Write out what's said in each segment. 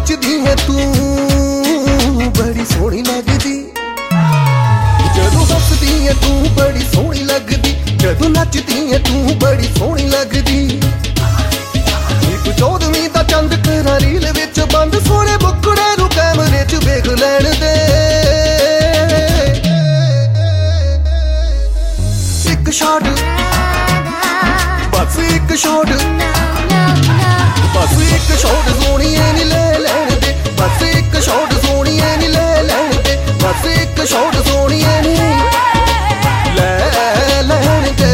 नचदी है तू बड़ी सोहनी लगदी, जदों हसदी है तू बड़ी सोहनी लगदी, जदों नचदी है तू बड़ी सोहनी लगदी। एक 14वीं दा चंद करा रील विच बंद, सोहणे मुखड़े नूं कैमरे च वेख लैण दे। एक शॉट बस एक शॉट, बस एक शॉट सोहणीए नी ले लैण दे, बस एक शॉट सोहणीए नी ले लैण दे, बस एक शॉट सोहणीए नी ले लैण दे।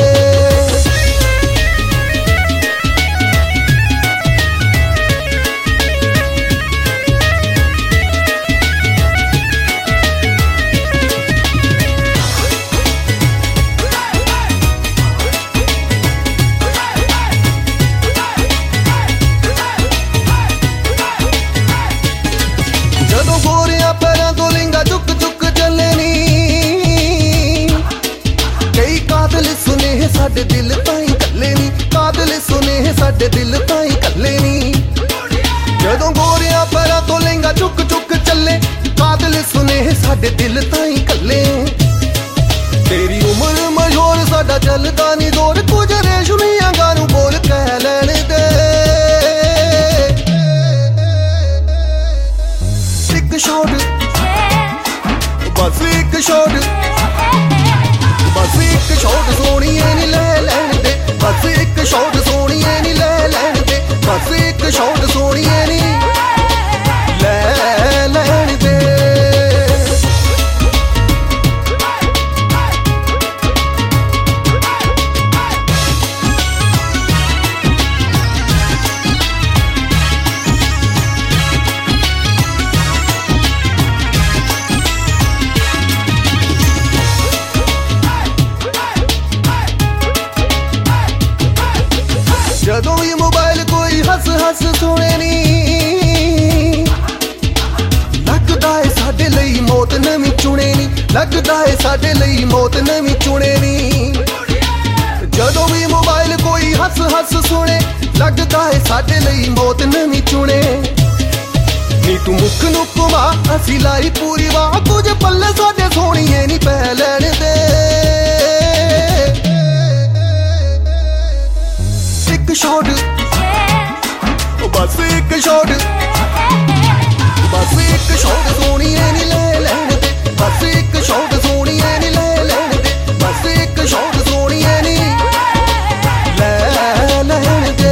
जदों गोरियां पैरां तो लिंगा चुक चुक चले नी, कई कातिल सुनेह साडे दिल ताईं कल्ले नी, कातिल सुनेह साडे दिल ताईं कल्ले नी। जदों गोरियां पैरां तो लिंगा चुक चुक चले, कातिल सुनेह साडे दिल ताईं कल्ले। तेरी उम्र मशहूर साडा चलदा नी जोर, कुछ रेशमियां गानू बोल कह लैण दे। एक शॉट बस एक शॉट, बस एक शॉट सोहणीए नी ले लैण दे, बस एक शॉट सोहणीए नी ले लैण दे, बस एक शॉट सोहणीए नी ले लैण दे। जदों भी मोबाइल कोई हस हस सुने नी, लगदा है साडे लई मौत नवीं चुने नी, लगदा है साडे लई मौत नवीं चुने नी। जदों भी मोबाइल कोई हस हस सुने, लगदा है साडे लई मौत नवीं चुने। नी तू मुख नूं घुमा असी लाई पूरी वाह, कुछ पल्ले साडे सोहणीए नी पै लैण दे। एक शॉट बस एक शॉट, बस एक शॉट सोहणीए नी ले लैण दे, बस एक शॉट सोहणीए नी ले लैण दे, बस एक शॉट सोहणीए नी ले लैण दे।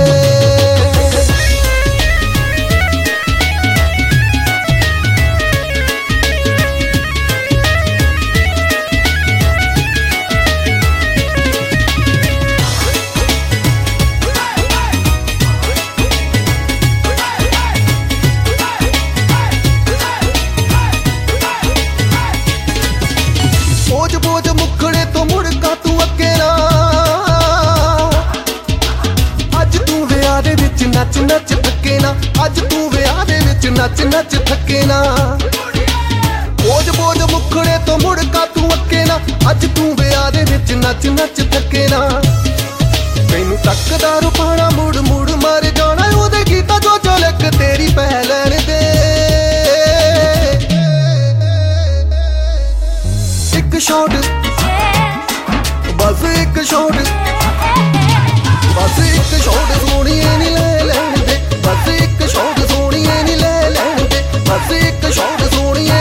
बोझ बोझ मुखड़े तो मुड़का तू अगे ना, अज तू विआह दे विच नच नच थके ना, अज तू विआह दे विच नच नच थके ना। बोझ बोझ मुखड़े तो मुड़का तू अगे ना, अज तू विआह दे विच नच नच थके ना। मैनू तकदा रुपाना मुड़ मुड़ मर जाना, ओदे गीता जो झलक तेरी पै लैण दे। एक शॉट बस एक शॉट, बस एक शॉट सोहणीए नी ले लैण दे, बस एक शॉट सोहणीए नी ले लैण दे, बस एक शॉट सोहणीए